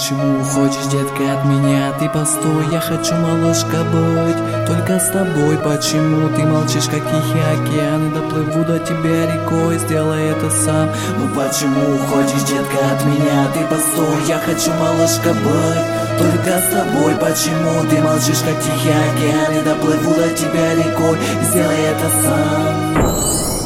почему уходишь, детка, от меня? Ты постой, я хочу, малышка, быть только с тобой. Почему ты молчишь, как тихий океан? И доплыву до тебя рекой, сделай это сам. Ну почему уходишь, детка, от меня? Ты постой, я хочу, малышка, быть только с тобой. Почему ты молчишь, как тихий океан? И доплыву до тебя рекой, сделай это сам.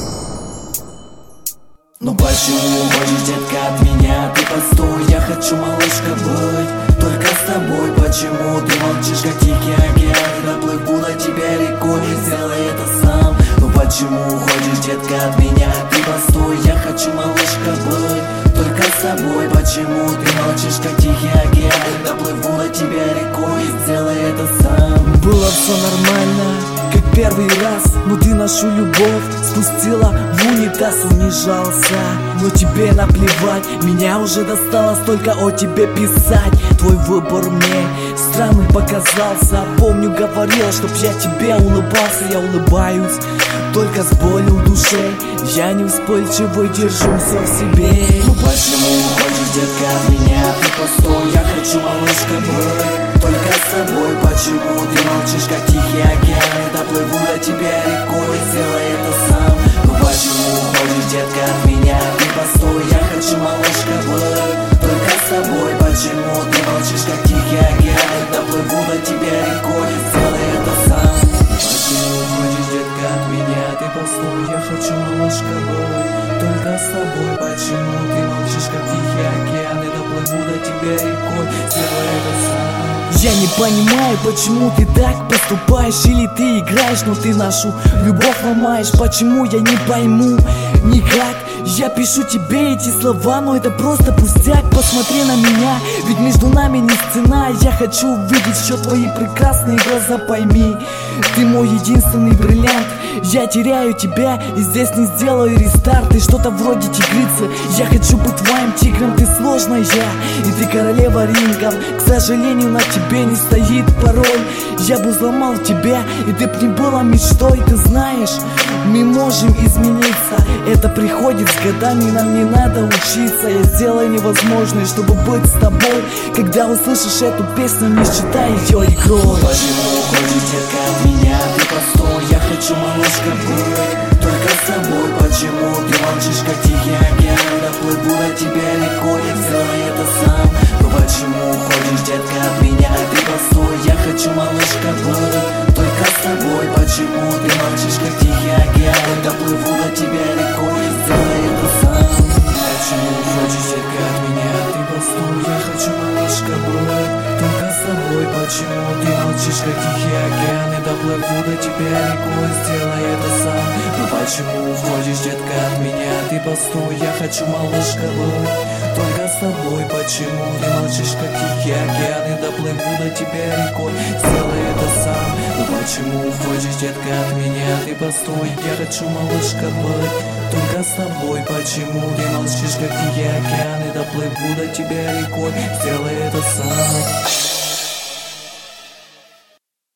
Ну почему уходишь, детка, от меня? Ты постой, я хочу, малышка, быть только с тобой. Почему ты молчишь, как тихий океан? И доплыву до тебя рекой, сделай это сам. Ну почему уходишь, детка, от меня? Ты постой, я хочу, малышка, быть только с тобой. Почему ты молчишь, как тихий океан? И доплыву до тебя рекой, сделай это сам. Было все нормально, как первый раз, но ты нашу любовь спустила в унитаз, унижался. Но тебе наплевать, меня уже достало столько о тебе писать. Твой выбор мне странным показался. Помню, говорила, чтоб я тебе улыбался. Я улыбаюсь, только с болью в душе. Я не вспыльчивый, держу все в себе. Ну почему уходишь, детка, от меня? Ты постой, я хочу, малышка, быть только с тобой. Почему ты молчишь, как тихий океан? И доплыву до тебя рекой, сделай это сам. Ну почему уходишь, детка, от меня? Ты постой, я хочу, малышка, быть только с тобой. Почему ты молчишь, как тихий океан? И доплыву до тебя рекой, сделай это сам. Почему уходишь, детка, от меня? Ты постой, я хочу, малышка, быть только с тобой. Почему ты молчишь, как тихий океан? И доплыву до тебя рекой, сделай это сам. Я не понимаю, почему ты так поступаешь. Или ты играешь, но ты нашу любовь ломаешь. Почему я не пойму никак. Я пишу тебе эти слова, но это просто пустяк. Посмотри на меня, ведь между нами не стена. Я хочу увидеть еще твои прекрасные глаза, пойми. Ты мой единственный бриллиант. Я теряю тебя и здесь не сделаю рестарт. Ты что-то вроде тигрицы. Я хочу быть твоим тигром, ты сложная. И ты королева рингов. К сожалению, на тебе не стоит пароль. Я бы взломал тебя, и ты б не была мечтой. Ты знаешь, мы можем измениться. Это приходит с годами, нам не надо учиться. Я сделаю невозможное, чтобы быть с тобой. Когда услышишь эту песню, не считай ее игрой. Почему уходишь, детка, от меня? Ты постой, я хочу, малышка, быть только с тобой. Почему ты молчишь, как тихий океан? Доплыву до тебя рекой, сделай это сам. Ну почему уходишь, детка, от меня? Ты постой, я хочу, малышка, быть только с тобой. Почему ты молчишь, как тихий океан? Доплыву до тебя рекой, сделай это сам. Почему уходишь, детка, от меня? Ты постой, я хочу, малышка, быть только с тобой. Почему ты молчишь, как тихий океан? И доплыву до тебя рекой, сделай это сам. Ну почему уходишь, детка, от меня? Ты постой, я хочу, малышка, быть только с тобой. Почему ты молчишь, как тихий океан? И доплыву до тебя рекой, сделай это сам. Ну почему уходишь, детка, от меня? Ты постой, я хочу, малышка, быть только с тобой. Почему ты молчишь, как тихий океан? И доплыву до тебя рекой, сделай это сам.